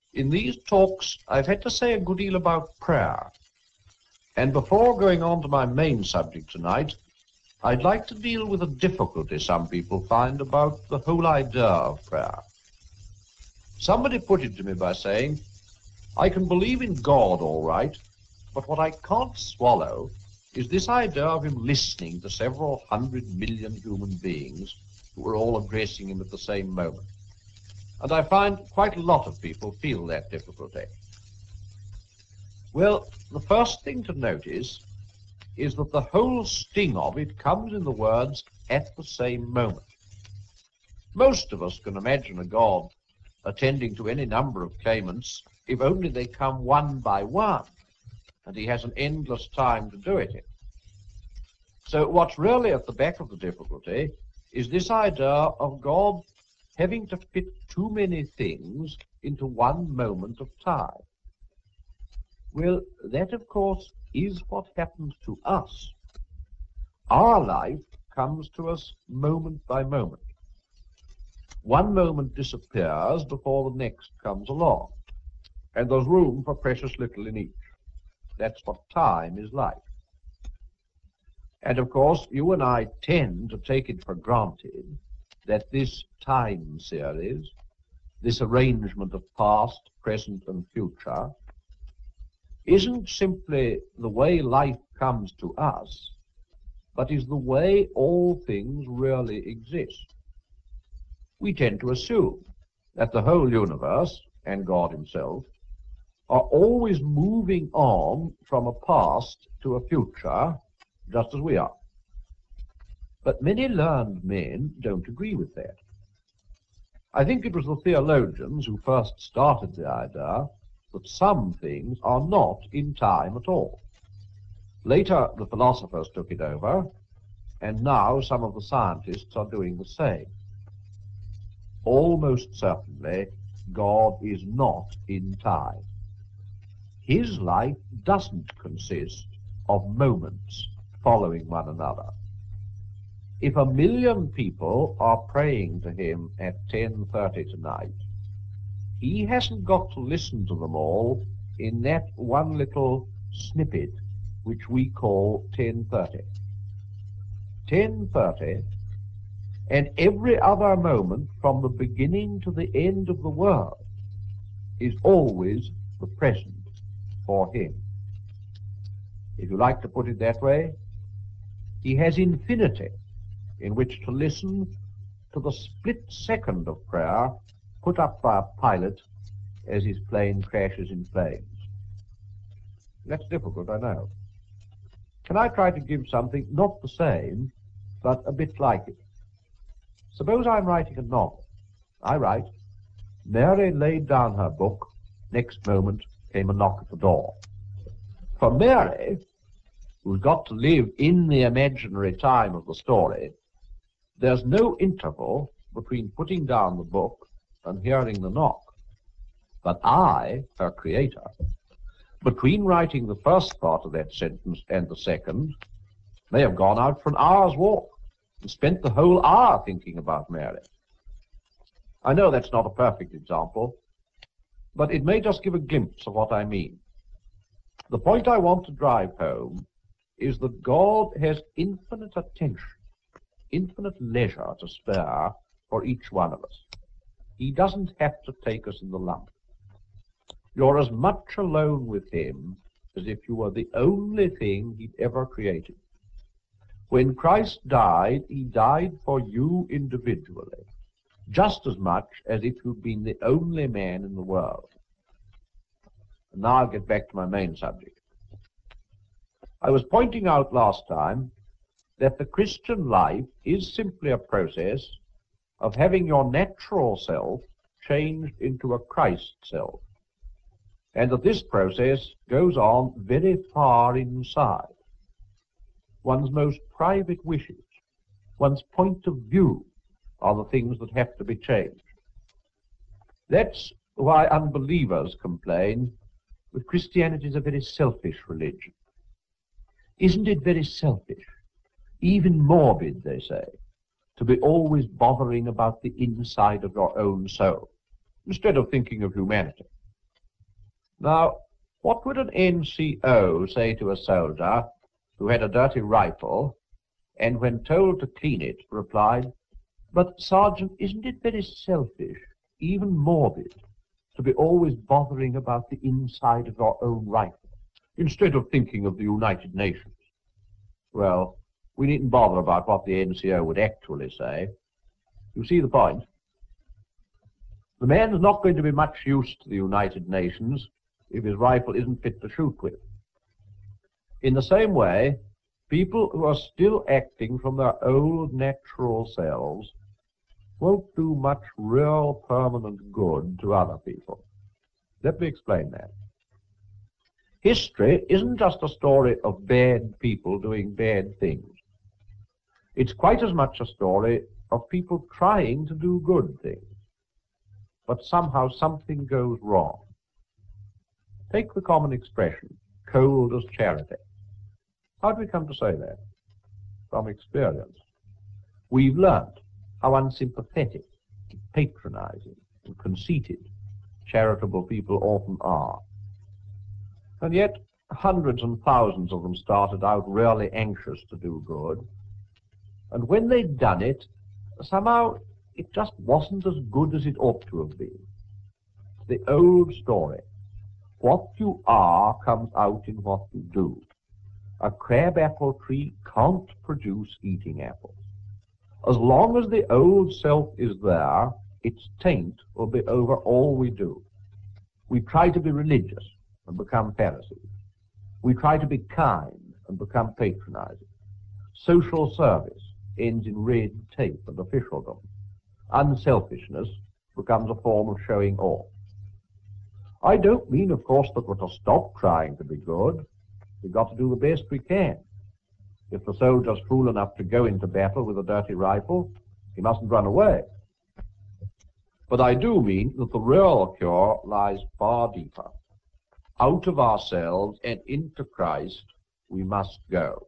In these talks, I've had to say a good deal about prayer. And before going on to my main subject tonight, I'd like to deal with a difficulty some people find about the whole idea of prayer. Somebody put it to me by saying, I can believe in God all right, but what I can't swallow is this idea of him listening to several 100 million human beings who are all addressing him at the same moment. And I find quite a lot of people feel that difficulty. Well, the first thing to notice is that the whole sting of it comes in the words, at the same moment. Most of us can imagine a God attending to any number of claimants if only they come one by one, and he has an endless time to do it in. So what's really at the back of the difficulty is this idea of God having to fit too many things into one moment of time. Well, that, of course, is what happens to us. Our life comes to us moment by moment. One moment disappears before the next comes along, and there's room for precious little in each. That's what time is like. And, of course, you and I tend to take it for granted that this time series, this arrangement of past, present, and future, isn't simply the way life comes to us, but is the way all things really exist. We tend to assume that the whole universe, and God himself, are always moving on from a past to a future, just as we are. But many learned men don't agree with that. I think it was the theologians who first started the idea that some things are not in time at all. Later, the philosophers took it over, and now some of the scientists are doing the same. Almost certainly, God is not in time. His life doesn't consist of moments following one another. If 1 million people are praying to him at 10:30 tonight, he hasn't got to listen to them all in that one little snippet which we call 10:30. 10:30, and every other moment from the beginning to the end of the world is always the present for him. If you like to put it that way, he has infinity in which to listen to the split second of prayer put up by a pilot as his plane crashes in flames. That's difficult, I know. Can I try to give something not the same, but a bit like it? Suppose I'm writing a novel. I write, Mary laid down her book. Next moment came a knock at the door. For Mary, who's got to live in the imaginary time of the story, there's no interval between putting down the book and hearing the knock. But I, her creator, between writing the first part of that sentence and the second, may have gone out for an hour's walk and spent the whole hour thinking about Mary. I know that's not a perfect example, but it may just give a glimpse of what I mean. The point I want to drive home is that God has infinite attention, infinite leisure to spare for each one of us. He doesn't have to take us in the lump. You're as much alone with him as if you were the only thing he'd ever created. When Christ died, he died for you individually, just as much as if you'd been the only man in the world. And now I'll get back to my main subject. I was pointing out last time that the Christian life is simply a process of having your natural self changed into a Christ self, and that this process goes on very far inside. One's most private wishes, one's point of view are the things that have to be changed. That's why unbelievers complain that Christianity is a very selfish religion. Isn't it very selfish, even morbid, they say, to be always bothering about the inside of your own soul, instead of thinking of humanity? Now, what would an NCO say to a soldier who had a dirty rifle and when told to clean it replied, "But, Sergeant, isn't it very selfish, even morbid, to be always bothering about the inside of your own rifle, instead of thinking of the United Nations?" Well, we needn't bother about what the NCO would actually say. You see the point? The man's not going to be much use to the United Nations if his rifle isn't fit to shoot with. In the same way, people who are still acting from their old natural selves won't do much real permanent good to other people. Let me explain that. History isn't just a story of bad people doing bad things. It's quite as much a story of people trying to do good things, but somehow something goes wrong. Take the common expression, cold as charity. How do we come to say that? From experience. We've learnt how unsympathetic, patronizing, and conceited charitable people often are. And yet, hundreds and thousands of them started out really anxious to do good. And when they'd done it, somehow it just wasn't as good as it ought to have been. The old story. What you are comes out in what you do. A crab-apple tree can't produce eating apples. As long as the old self is there, its taint will be over all we do. We try to be religious and become Pharisees. We try to be kind and become patronizing. Social service ends in red tape and officialdom. Unselfishness becomes a form of showing off. I don't mean, of course, that we're to stop trying to be good. We've got to do the best we can. If the soldier's fool enough to go into battle with a dirty rifle, he mustn't run away. But I do mean that the real cure lies far deeper. Out of ourselves and into Christ we must go.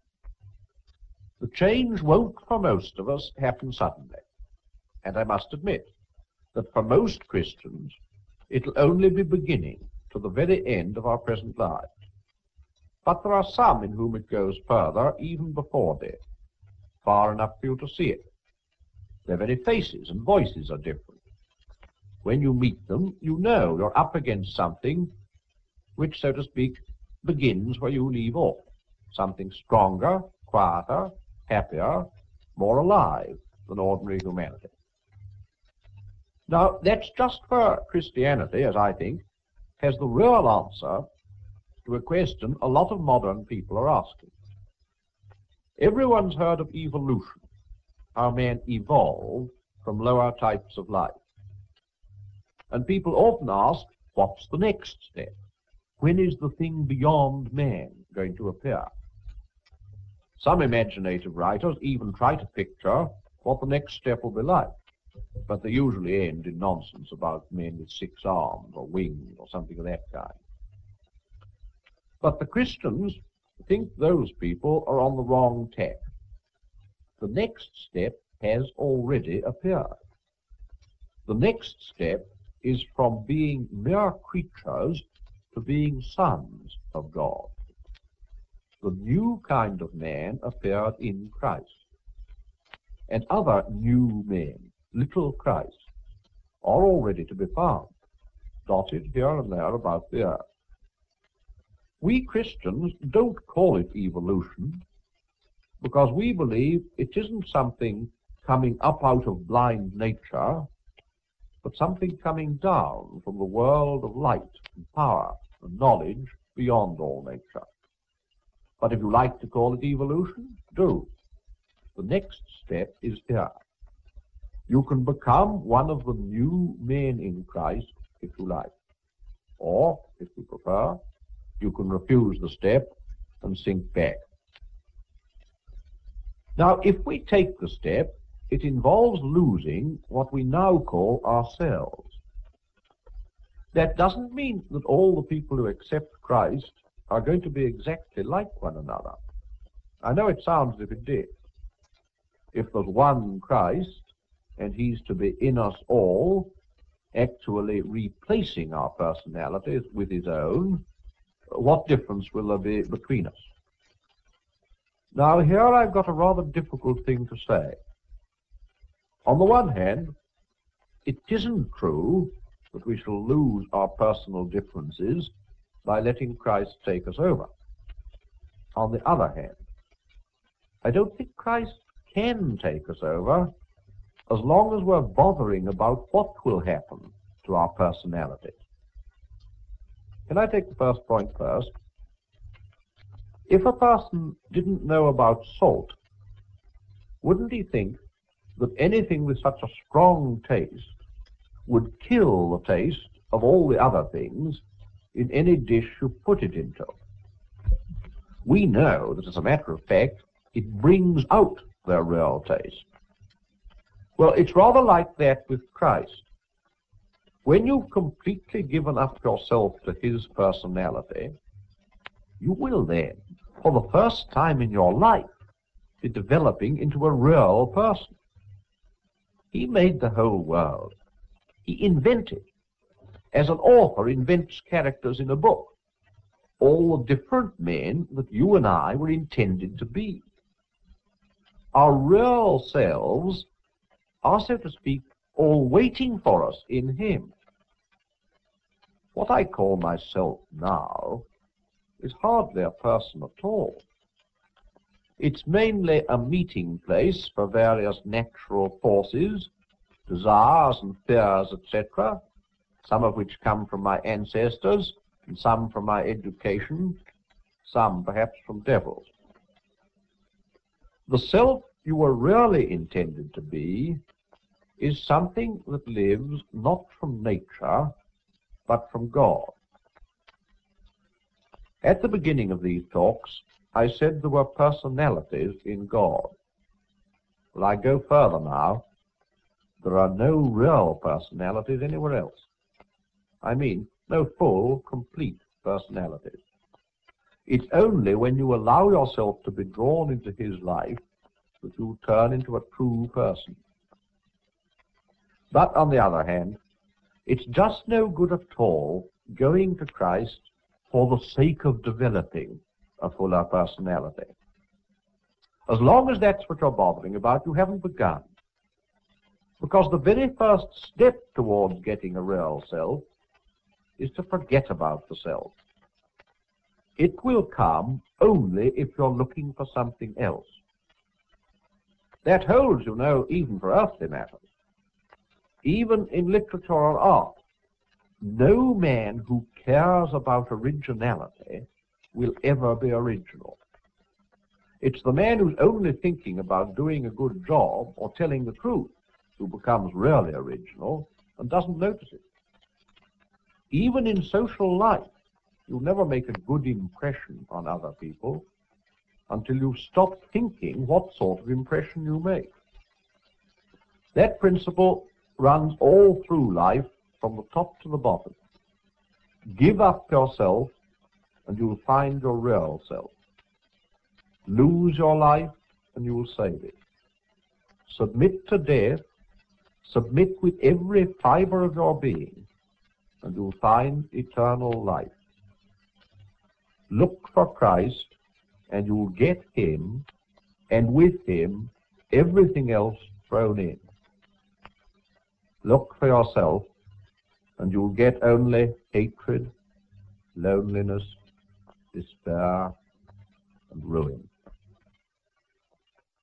The change won't, for most of us, happen suddenly. And I must admit that for most Christians, it'll only be beginning to the very end of our present lives. But there are some in whom it goes further, even before death, far enough for you to see it. Their very faces and voices are different. When you meet them, you know you're up against something which, so to speak, begins where you leave off. Something stronger, quieter, happier, more alive than ordinary humanity. Now, that's just where Christianity, as I think, has the real answer to a question a lot of modern people are asking. Everyone's heard of evolution, how man evolved from lower types of life. And people often ask, what's the next step? When is the thing beyond man going to appear? Some imaginative writers even try to picture what the next step will be like, but they usually end in nonsense about men with 6 arms or wings or something of that kind. But the Christians think those people are on the wrong tack. The next step has already appeared. The next step is from being mere creatures to being sons of God. The new kind of man appeared in Christ. And other new men, little Christ, are already to be found, dotted here and there about the earth. We Christians don't call it evolution because we believe it isn't something coming up out of blind nature, but something coming down from the world of light and power and knowledge beyond all nature. But if you like to call it evolution, do. The next step is here. You can become one of the new men in Christ if you like. Or, if you prefer, you can refuse the step and sink back. Now, if we take the step, it involves losing what we now call ourselves. That doesn't mean that all the people who accept Christ are going to be exactly like one another. I know it sounds as if it did. If there's one Christ, and he's to be in us all, actually replacing our personalities with his own, what difference will there be between us? Now, here I've got a rather difficult thing to say. On the one hand, it isn't true that we shall lose our personal differences by letting Christ take us over. On the other hand, I don't think Christ can take us over as long as we're bothering about what will happen to our personalities. Can I take the first point first? If a person didn't know about salt, wouldn't he think that anything with such a strong taste would kill the taste of all the other things in any dish you put it into? We know that, as a matter of fact, it brings out their real taste. Well, it's rather like that with Christ. When you've completely given up yourself to his personality, you will then, for the first time in your life, be developing into a real person. He made the whole world. He invented, as an author invents characters in a book, all the different men that you and I were intended to be. Our real selves are, so to speak, all waiting for us in him. What I call myself now is hardly a person at all. It's mainly a meeting place for various natural forces, desires and fears, etc., some of which come from my ancestors, and some from my education, some perhaps from devils. The self you were really intended to be is something that lives not from nature, but from God. At the beginning of these talks, I said there were personalities in God. Well, I go further now. There are no real personalities anywhere else. I mean, no full, complete personalities. It's only when you allow yourself to be drawn into his life that you turn into a true person. But on the other hand, it's just no good at all going to Christ for the sake of developing a fuller personality. As long as that's what you're bothering about, you haven't begun. Because the very first step towards getting a real self is to forget about the self. It will come only if you're looking for something else. That holds, you know, even for earthly matters. Even in literature or art, no man who cares about originality will ever be original. It's the man who's only thinking about doing a good job or telling the truth who becomes really original and doesn't notice it. Even in social life, you'll never make a good impression on other people until you stop thinking what sort of impression you make. That principle runs all through life from the top to the bottom. Give up yourself and you'll find your real self. Lose your life and you will save it. Submit to death, submit with every fiber of your being, and you'll find eternal life. Look for Christ and you'll get him, and with him everything else thrown in. Look for yourself and you'll get only hatred, loneliness, despair, and ruin.